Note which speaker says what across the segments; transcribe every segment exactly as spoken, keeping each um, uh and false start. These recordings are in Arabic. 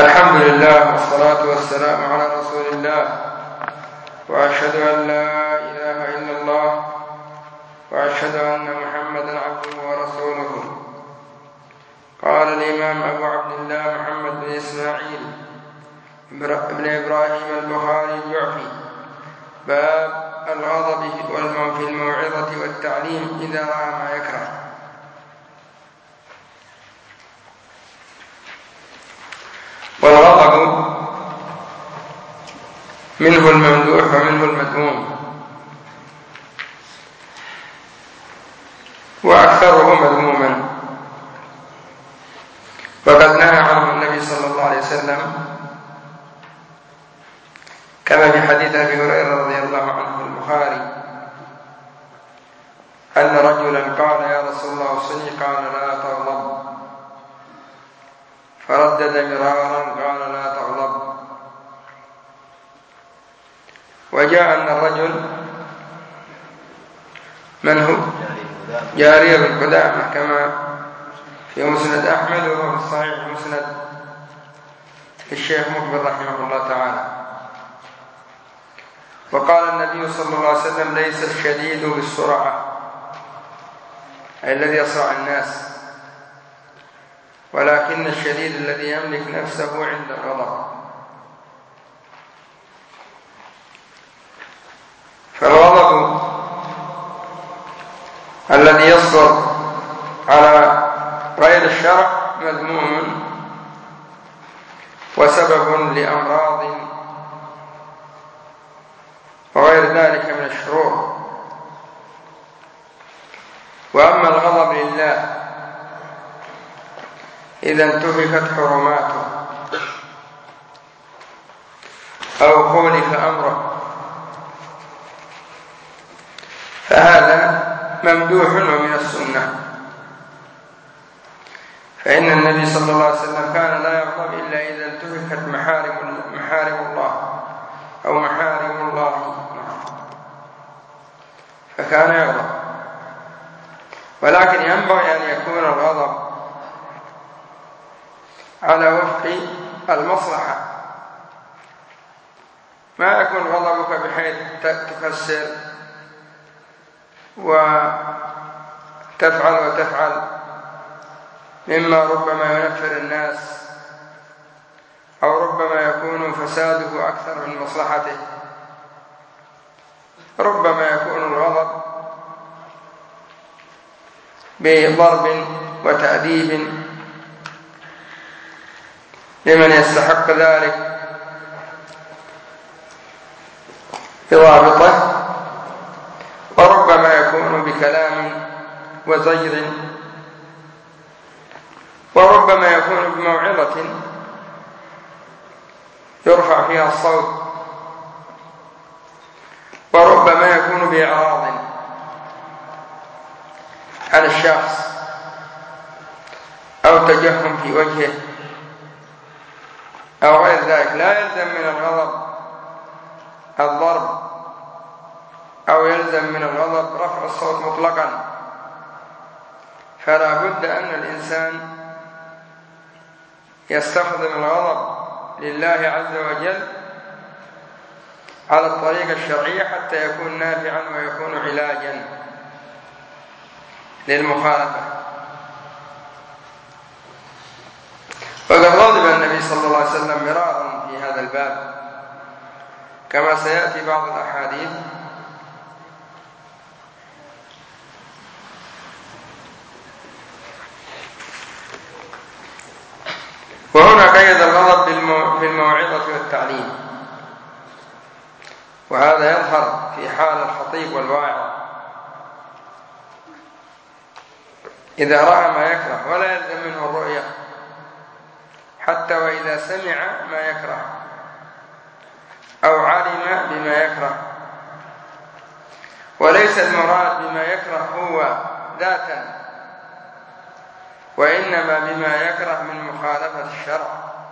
Speaker 1: الحمد لله والصلاة والسلام على رسول الله، وأشهد أن لا إله إلا الله، وأشهد أن محمدا عبده ورسوله. قال الإمام أبو عبد الله محمد بن إسماعيل بن إبراهيم البخاري الجعفي: باب الغضب في الموعظة والتعليم إذا رأى ما يكره. والغضب منه الممدوح ومنه المذموم، وأكثره مذموما، وقد نهى عنه النبي صلى الله عليه وسلم، كما في حديث أبي هريرة رضي الله عنه في البخاري أن رجلا قال: يا رسول الله اوصني، قال: لا تغضب. فردد مرارا قال: لا تغضب. وجاء أن الرجل من هو؟ جارية بن قدامة، كما في مسند أحمد وهو في الصحيح مسند الشيخ مقبل رحمه الله تعالى. وقال النبي صلى الله عليه وسلم: ليس الشديد بالسرعة، أي الذي يصرع الناس، ولكن الشديد الذي يملك نفسه عند الغضب. فالغضب الذي يصدر على غير الشرع مذموم وسبب لأمراض وغير ذلك من الشرور. وأما الغضب لله إذا انتهكت حرماته أو خولف أمره فهذا ممدوح ومن السنة، فإن النبي صلى الله عليه وسلم كان لا يغضب إلا إذا انتهكت محارم محارم الله أو محارم الله، فكان يغضب. ولكن ينبغي أن يكون الغضب على وفق المصلحة، ما يكون غضبك بحيث تكسر وتفعل وتفعل مما ربما ينفر الناس، أو ربما يكون فساده أكثر من مصلحته. ربما يكون الغضب بضرب وتأديب لمن يستحق ذلك بضابطه، وربما يكون بكلام وزجر، وربما يكون بموعظة يرفع فيها الصوت، وربما يكون بإعراض عن الشخص أو تجهم في وجهه أو غير ذلك. لا يلزم من الغضب الضرب، أو يلزم من الغضب رفع الصوت مطلقا، فلا بد أن الإنسان يستخدم الغضب لله عز وجل على الطريقة الشرعية حتى يكون نافعا ويكون علاجا للمخالفة. وقد غضب النبي صلى الله عليه وسلم مرارا في هذا الباب، كما سيأتي بعض الأحاديث. وهنا قيد الغضب في الموعظة والتعليم، وهذا يظهر في حال الخطيب والواعظ إذا رأى ما يكره، ولا يلزم منه الرؤية حتى وإذا سمع ما يكره أو علم بما يكره. وليس المراد بما يكره هو ذاتا، وإنما بما يكره من مخالفة الشرع،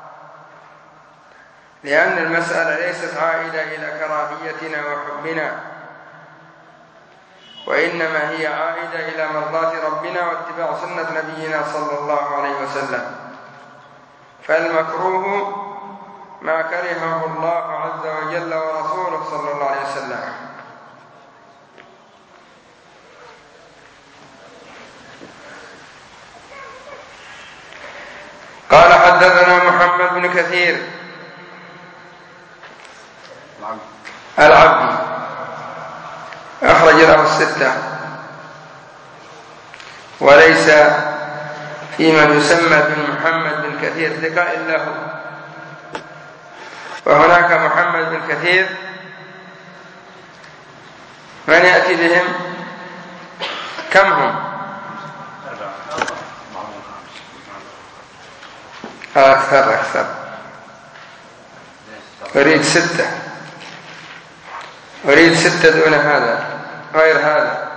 Speaker 1: لأن المسألة ليست عائدة إلى كراهيتنا وحبنا، وإنما هي عائدة إلى مرضاة ربنا واتباع سنة نبينا صلى الله عليه وسلم. فالمكروه ما كرهه الله عز وجل ورسوله صلى الله عليه وسلم. قال حدثنا محمد بن كثير العبدي أخرج له الستة، وليس في من يسمى بن محمد بن كثير ثقة إلا هو، وهناك محمد بن كثير من يأتي بهم كم هم؟ أكثر أكثر أريد ستة، أريد ستة دون هذا غير هذا.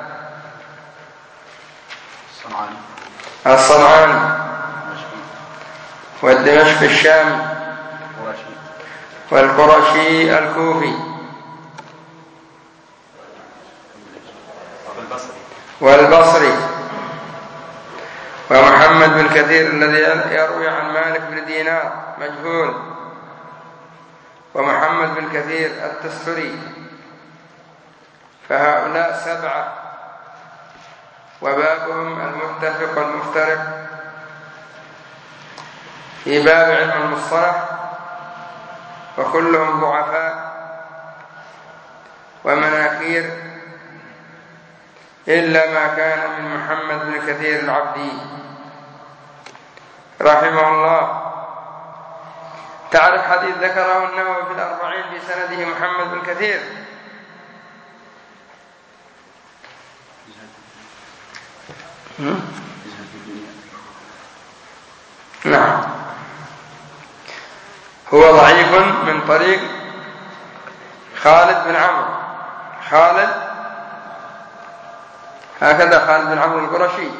Speaker 1: الصنعاني والدمشق الشامي والقرشي الكوفي والبصري ومحمد بن كثير الذي يروي عن مالك بن دينار مجهول، ومحمد بن كثير التستري. فهؤلاء سبعة، وبابهم المتفق والمفترق في باب علم المصطلح، وكلهم ضعفاء ومناكير إلا ما كان من محمد بن كثير العبدي رحمه الله. تعرف حديث ذكره النووي في الأربعين بسنده محمد بن كثير؟ نعم، هو ضعيف من طريق خالد بن عمرو، خالد هكذا خالد بن عمرو القرشي،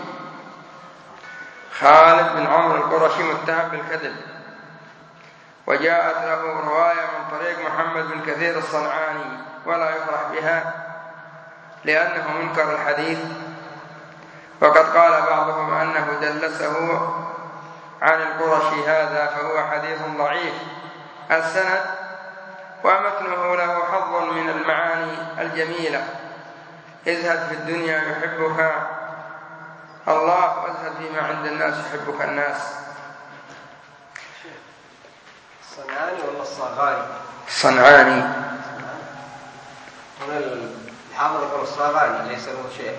Speaker 1: خالد بن عمرو القرشي متهم بالكذب، وجاءت له رواية من طريق محمد بن كثير الصنعاني ولا يفرح بها لأنه منكر الحديث، وقد قال بعضهم أنه دلسه عن القرشي هذا، فهو حديث ضعيف السند، ومتنه له حظ من المعاني الجميلة: اذهب في الدنيا يحبك الله، واذهب فيما عند الناس يحبك الناس.
Speaker 2: الصنعاني ولا الصاغاني؟
Speaker 1: الصنعاني.
Speaker 2: هنا الحافظ يقول الصاغاني ليس له شيء.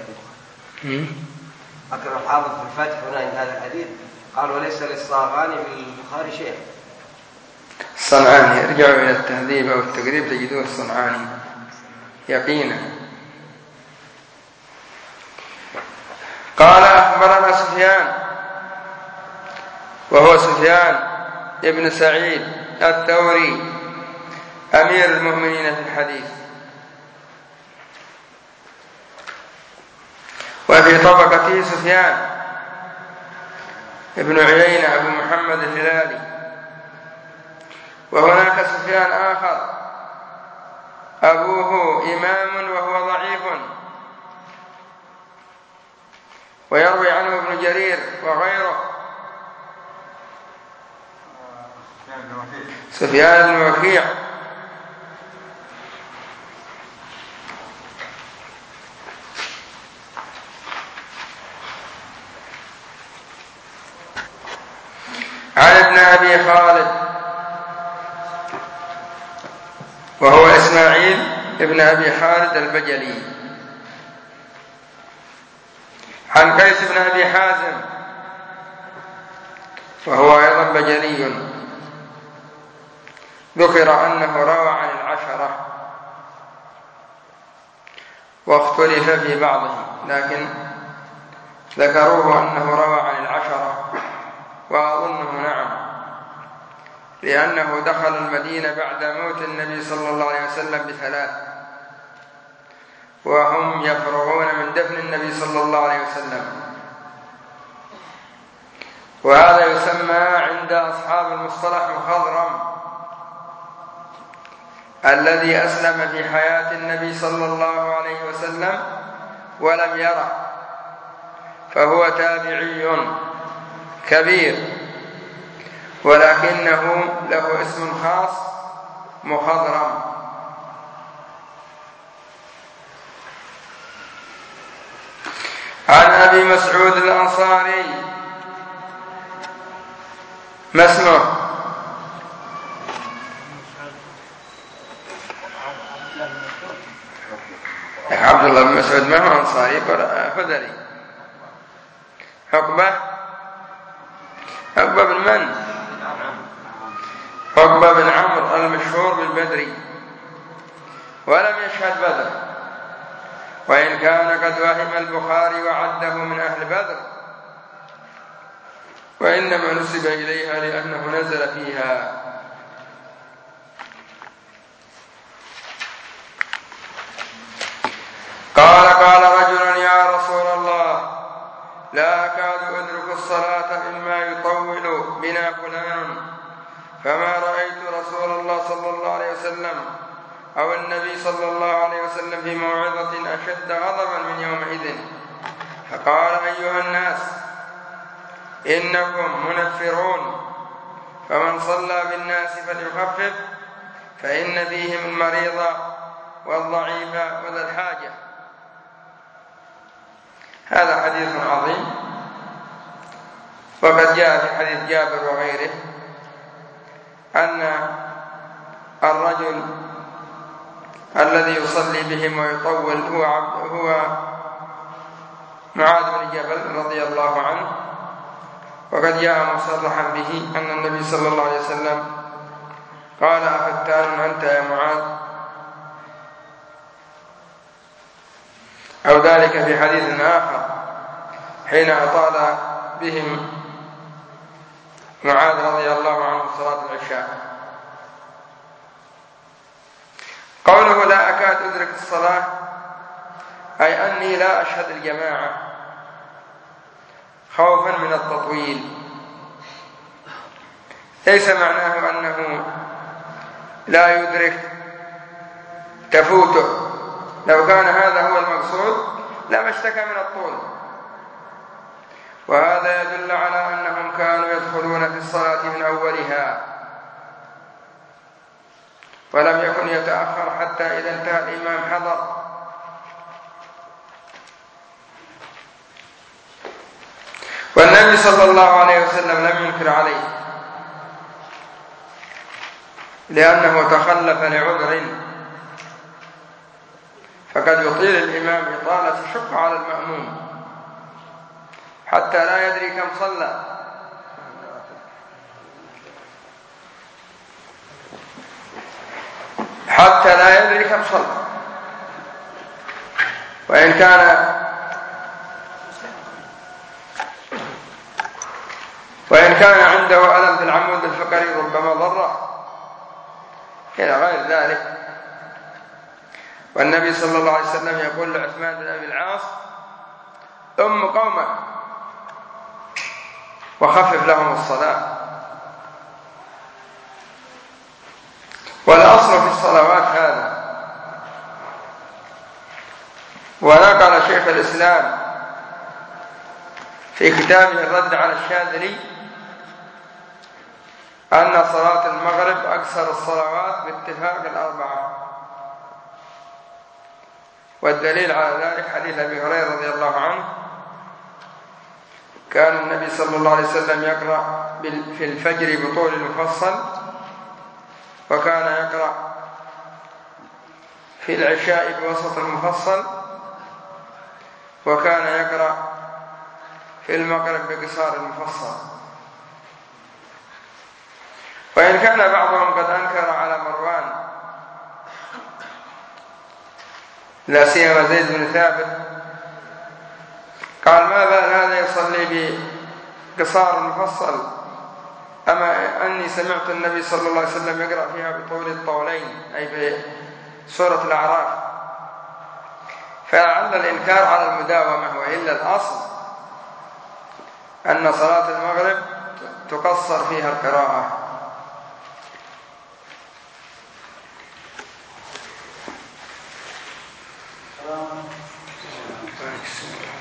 Speaker 2: أكرم الحافظ في الفتح هنا عند هذا الحديث قال وليس للصاغاني بالبخاري شيء.
Speaker 1: الصنعاني، ارجعوا إلى التهذيب أو التقريب تجدوه الصنعاني يقينا. قال أخبرنا سفيان، وهو سفيان ابن سعيد الثوري أمير المؤمنين في الحديث، وفي طبقته سفيان ابن عيينة أبو محمد الهلالي، وهناك سفيان آخر أبوه إمام وهو ضعيف، ويروي عنه ابن جرير وغيره. سفيان بن وكيع عن ابن أبي خالد وهو إسماعيل ابن أبي خالد البجلي، عن قيس بن أبي حازم وهو أيضا بجلي، ذكر أنه روى عن العشرة واختلف في بعضه، لكن ذكروه أنه روى عن العشرة، وأظنه نعم، لأنه دخل المدينة بعد موت النبي صلى الله عليه وسلم بثلاث، وهم يفرغون من دفن النبي صلى الله عليه وسلم. وهذا يسمى عند أصحاب المصطلح مخضرم، الذي أسلم في حياة النبي صلى الله عليه وسلم ولم يره، فهو تابعي كبير، ولكنه له اسم خاص مخضرم. عن أبي مسعود الأنصاري، ما اسمه؟ عبد الله بن مسعود ما هو أنصاري، خذلي. عقبة عقبة بن من؟ عقبة بن عمرو المشهور بالبدري، ولم يشهد بدر، وإن كان قد وهم البخاري وعده من أهل بدر، وإنما نسب إليها لأنه نزل فيها. قال قال رجل يا رسول الله لا أكاد أدرك الصلاة مما يطول بنا فلان، فما رأيت رسول الله صلى الله عليه وسلم أو النبي صلى الله عليه وسلم في موعظة أشد غضبا من يومئذ. فقال أيها الناس إنكم منفرون، فمن صلى بالناس فليخفف، فإن فيهم المريض والضعيف وذا الحاجة. هذا حديث عظيم، وقد جاء في حديث جابر وغيره أن الرجل الذي يصلي بهم ويطول هو, هو معاذ بن جبل رضي الله عنه، وقد جاء مصرحا به أن النبي صلى الله عليه وسلم قال أفتان أنت يا معاذ، أو ذلك في حديث آخر حين أطال بهم معاذ رضي الله عنه صلاة العشاء. قوله لا أكاد أدرك الصلاة أي أني لا أشهد الجماعة خوفا من التطويل، ليس معناه أنه لا يدرك تفوته، لو كان هذا هو المقصود لما اشتكى من الطول. وهذا يدل على أنهم كانوا يدخلون في الصلاة من أولها، ولم يكن يتأخر حتى إذا انتهى الإمام حضر. والنبي صلى الله عليه وسلم لم ينكر عليه لأنه تخلف لعذر، فقد يطيل الإمام إطالة تشق على المأموم حتى لا يدري كم صلى، حتى لا يدري كم صلى. وإن كان وإن كان عنده ألم في العمود الفقري ربما ضره إلى غير ذلك. والنبي صلى الله عليه وسلم يقول لعثمان بن أبي العاص أم قومك وخفف لهم الصلاة. والأصل في الصلوات هذا. ونقل شيخ الإسلام في كتابه الرد على الشاذلي أن صلاة المغرب أكثر الصلوات باتفاق الأربعة، والدليل على ذلك حديث أبي هريرة رضي الله عنه كان النبي صلى الله عليه وسلم يقرأ في الفجر بطول المفصل، وكان يقرأ في العشاء بوسط المفصل، وكان يقرأ في المغرب بقصار المفصل. وإن كان بعضهم قد أنكر على مروان لا سيما زيد بن ثابت، قال ما بال هذا يصلي بقصار المفصل، أما أني سمعت النبي صلى الله عليه وسلم يقرأ فيها بطول الطولين أي في سورة الأعراف. فلعل الإنكار على المداومة، وإلا الأصل أن صلاة المغرب تقصر فيها القراءة.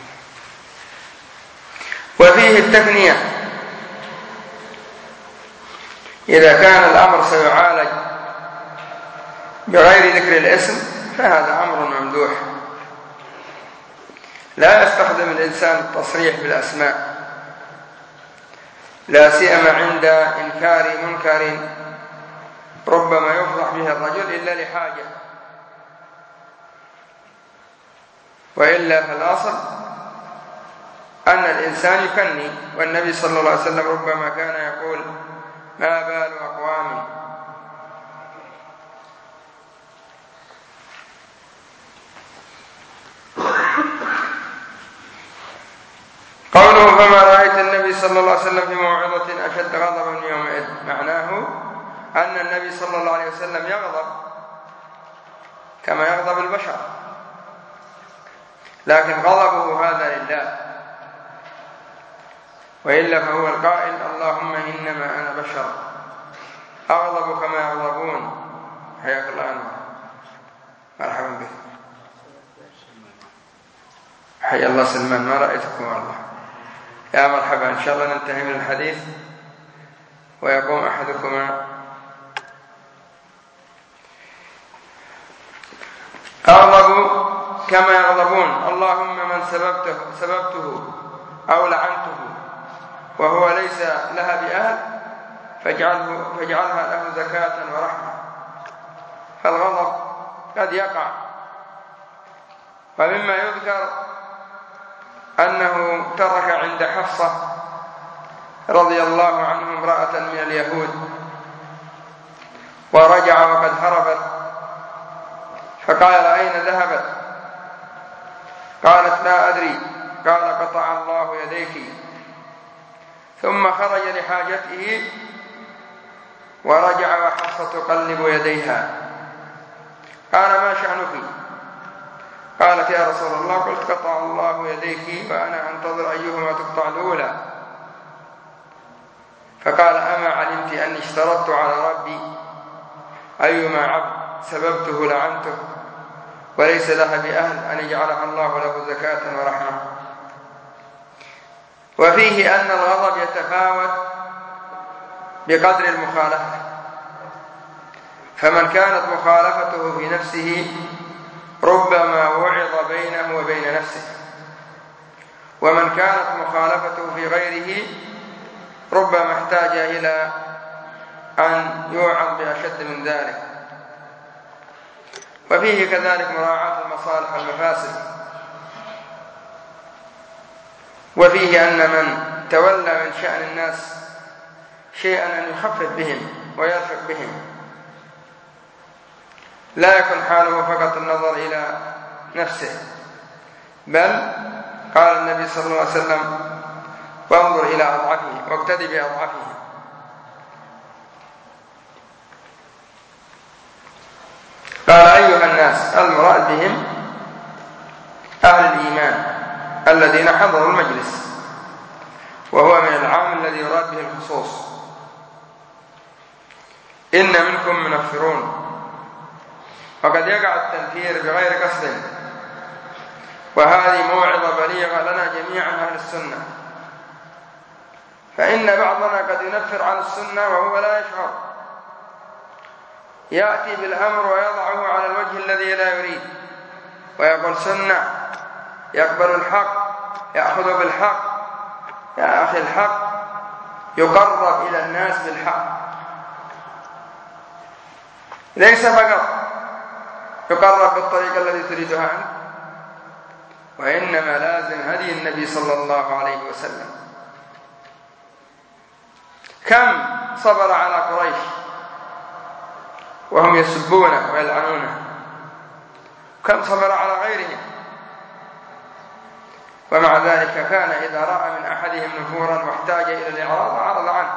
Speaker 1: وفيه التثنية إذا كان الأمر سيعالج بغير ذكر الاسم فهذا أمر ممدوح. لا يستخدم الإنسان التصريح بالأسماء، لا سيما عند إنكار منكر ربما يفضح به الرجل إلا لحاجة، وإلا فالأصل أن الإنسان يكني. والنبي صلى الله عليه وسلم ربما كان يقول: ما بال أقوام قوله: فما رأيت النبي صلى الله عليه وسلم في موعظة أشد غضبا من يومئذ، معناه أن النبي صلى الله عليه وسلم يغضب كما يغضب البشر، لكن غضبه هذا لله، وإلا فهو القائل: اللهم إنما أنا بشر أغضب كما يغضبون. حياك الله أنور، مرحبا بك. حيا الله سلمان، ما رأيتكم والله. يا مرحبا، إن شاء الله ننتهي من الحديث ويقوم أحدكما. أغضب كما يغضبون، اللهم من سببته, سببته أو لعنته وهو ليس لها بأهل فاجعله فاجعلها له زكاة ورحمة. فالغضب قد يقع، ومما يذكر أنه ترك عند حفصة رضي الله عنه امرأة من اليهود ورجع وقد هربت، فقال: أين ذهبت؟ قالت: لا أدري. قال: قطع الله يديك. ثم خرج لحاجته ورجع وحفصة تقلب يديها. قال: ما شأنك؟ قالت: يا رسول الله، قلت قطع الله يديك وأنا أنتظر أيهما تقطع الأولى. فقال: أما علمت أني اشترطت على ربي أيما عبد سببته لعنته وليس لها بأهل أن يجعلها الله له زكاة ورحمة. وفيه أن الغضب يتفاوت بقدر المخالفة، فمن كانت مخالفته في نفسه ربما وعظ بينه وبين نفسه، ومن كانت مخالفته في غيره ربما احتاج إلى أن يوعظ بأشد من ذلك. وفيه كذلك مراعاة المصالح والمفاسد. وفيه أن من تولى من شأن الناس شيئا أن يخفف بهم ويرفق بهم، لا يكن حاله فقط النظر إلى نفسه، بل قال النبي صلى الله عليه وسلم: وانظر إلى أضعفه واقتدي بأضعفه. قال: أيها الناس، المراد بهم أهل الإيمان الذين حضروا المجلس، وهو من العام الذي يراد به الخصوص. إن منكم منفرون. وقد يقع التنفير بغير قصد، وهذه موعظة بليغة لنا جميعا أهل السنة، فإن بعضنا قد ينفر عن السنة وهو لا يشعر، يأتي بالأمر ويضعه على الوجه الذي لا يريد ويقول سنة، يقبل الحق، يأخذ بالحق. يا أخي، الحق يقرب إلى الناس بالحق، ليس فقط يقرب بالطريقة التي تريدها أنت، وإنما لازم هدي النبي صلى الله عليه وسلم. كم صبر على قريش وهم يسبونه ويلعنونه، كم صبر على غيرهم، ومع ذلك كان إذا رأى من أحدهم نفورا واحتاج إلى الإعراض عرض عنه،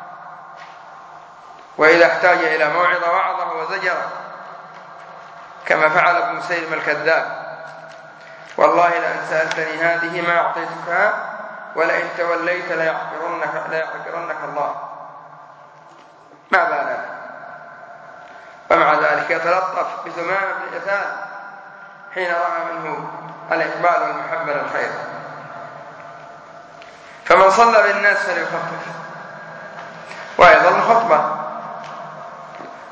Speaker 1: وإذا احتاج إلى موعظة وعظه وزجره، كما فعل ابن مسيلم الكذاب: والله لأن سألتني هذه ما أعطيتكها ولئن توليت ليحقرنك, ليحقرنك الله. ما بالك؟ ومع ذلك يتلطف بثمامة بن أثال حين رأى منه الإقبال والمحبة للخير. فمن صلى بالناس فليخفف. وأيضا الخطبة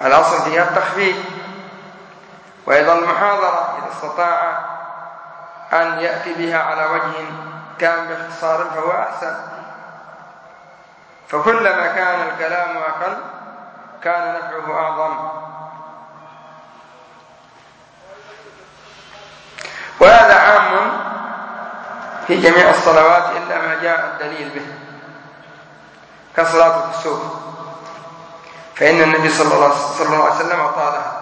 Speaker 1: الأصل فيها التخفيف. وأيضا المحاضرة إذا استطاع أن يأتي بها على وجه كان باختصار فهو أحسن. فكلما كان الكلام أقل كان نفعه أعظم. وهذا عام في جميع الصلوات إلا ما جاء الدليل به، كصلاة الكسوف، فإن النبي صلى الله عليه وسلم أطالها.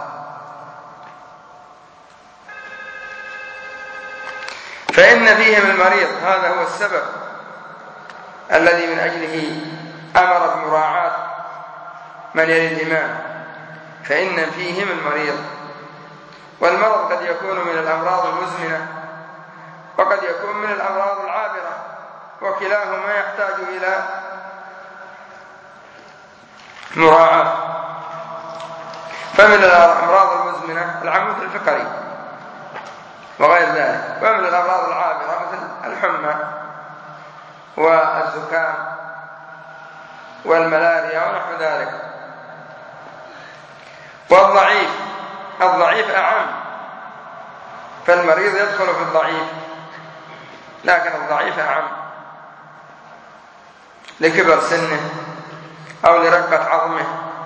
Speaker 1: فإن فيهم المريض، هذا هو السبب الذي من أجله أمر بمراعاة من يلي الإمام، فإن فيهم المريض. والمرض قد يكون من الأمراض المزمنة وقد يكون من الأمراض العابرة، وكلاهما يحتاج إلى مراعاة. فمن الأمراض المزمنة العمود الفقري وغير ذلك، ومن الأمراض العابرة مثل الحمى والزكام والملاريا ونحو ذلك. والضعيف، الضعيف أعم، فالمريض يدخل في الضعيف، لكن الضعيف أعم لكبر سنه أو لرقة عظمه.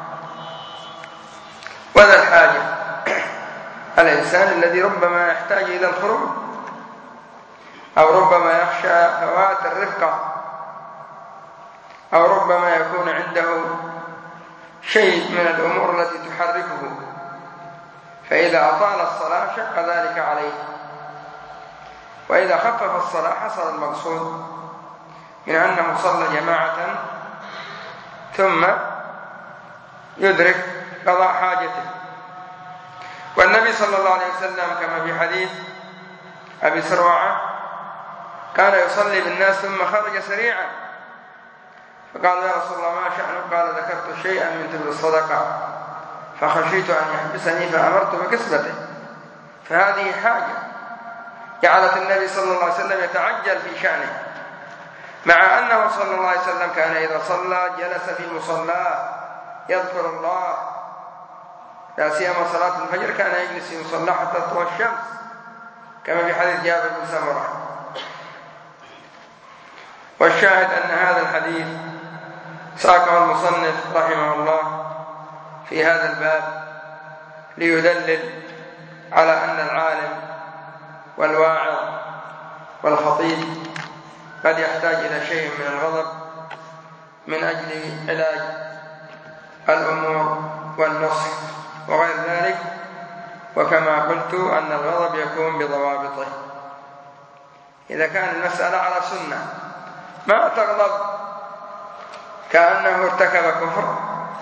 Speaker 1: وذا الحاجة الإنسان الذي ربما يحتاج إلى الخروج أو ربما يخشى فوات الرفقة أو ربما يكون عنده شيء من الأمور التي تحركه، فإذا أطال الصلاة شق ذلك عليه، وإذا خفف الصلاة حصل المقصود من أنه صلى جماعة ثم يدرك قضاء حاجته. والنبي صلى الله عليه وسلم كما في حديث أبي سروعة كان يصلي بالناس ثم خرج سريعا، فقال يا رسول الله ما شأنه؟ قال ذكرت شيئا من تبر الصدقة فخشيت أن يحبسني فأمرت بكسبته. فهذه حاجة جعلت النبي صلى الله عليه وسلم يتعجل في شأنه، مع أنه صلى الله عليه وسلم كان إذا صلى جلس في مصلاه يذكر الله، لا سيما صلاة الفجر كان يجلس في مصلاه حتى تطلع الشمس كما في حديث جابر بن سمرة. والشاهد أن هذا الحديث ساقه المصنف رحمه الله في هذا الباب ليدلل على أن العالم والواعظ والخطيب قد يحتاج إلى شيء من الغضب من أجل علاج الأمور والنصح وغير ذلك. وكما قلت أن الغضب يكون بضوابطه. إذا كان المسألة على سنة ما تغضب كأنه ارتكب كفر،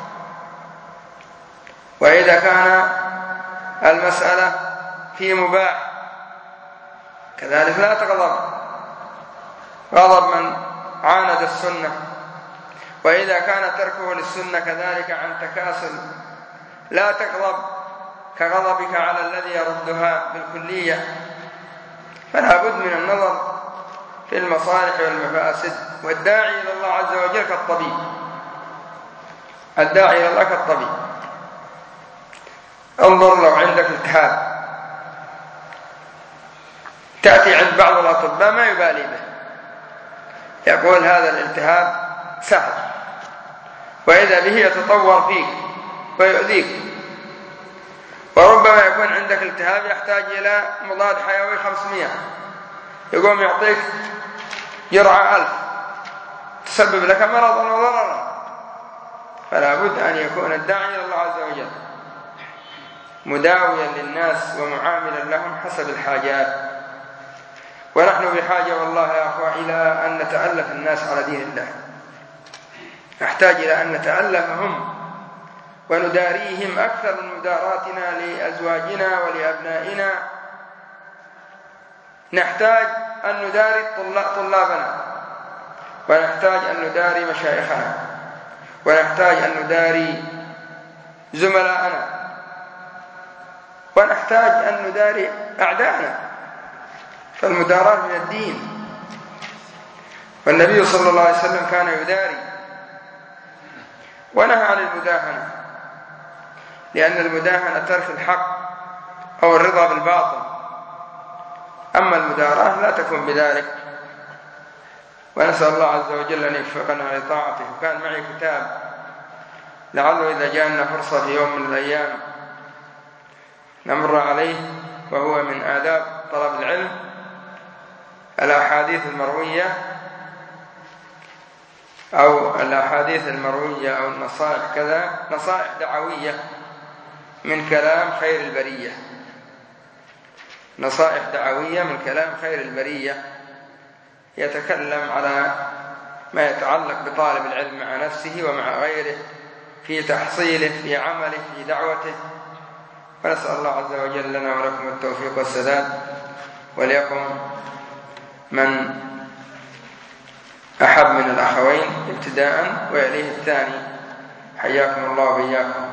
Speaker 1: وإذا كان المسألة في مباح كذلك لا تغضب غضب من عاند السنة. وإذا كان تركه للسنة كذلك عن تكاسل لا تغضب كغضبك على الذي يردها بالكلية. فلا بد من النظر في المصالح والمفاسد. والداعي إلى الله عز وجل كالطبيب، الداعي إلى الله كالطبيب. انظر لو عندك التهاب تأتي عند بعض الأطباء ما يبالي به، يقول هذا الالتهاب سهل، وإذا به يتطور فيك ويؤذيك. وربما يكون عندك التهاب يحتاج إلى مضاد حيوي خمسمائة، يقوم يعطيك جرعة ألف تسبب لك مرضا وضررا. فلا بد أن يكون الداعي إلى الله عز وجل مداويا للناس ومعاملا لهم حسب الحاجات. ونحن بحاجة والله يا أخوة إلى أن نتألف الناس على دين الله، نحتاج إلى أن نتألفهم ونداريهم أكثر من مداراتنا لأزواجنا ولأبنائنا. نحتاج أن نداري طلابنا، ونحتاج أن نداري مشايخنا، ونحتاج أن نداري زملاءنا، ونحتاج أن نداري أعداءنا. فالمداراة من الدين، والنبي صلى الله عليه وسلم كان يداري ونهى عن المداهنة. لأن المداهنة ترك الحق أو الرضا بالباطل، أما المداراة لا تكون بذلك. ونسأل الله عز وجل أن يوفقنا لطاعته. وكان معي كتاب لعله إذا جاءنا فرصة في يوم من الأيام نمر عليه، وهو من آداب طلب العلم، الأحاديث المروية أو الأحاديث المروية أو النصائح كذا، نصائح دعوية من كلام خير البرية، نصائح دعوية من كلام خير البرية، يتكلم على ما يتعلق بطالب العلم مع نفسه ومع غيره في تحصيله، في عمله، في دعوته. ونسأل الله عز وجل لنا ولكم التوفيق والسداد، وليكن من أحب من الأخوين ابتداء ويليه الثاني. حياكم الله وبياكم.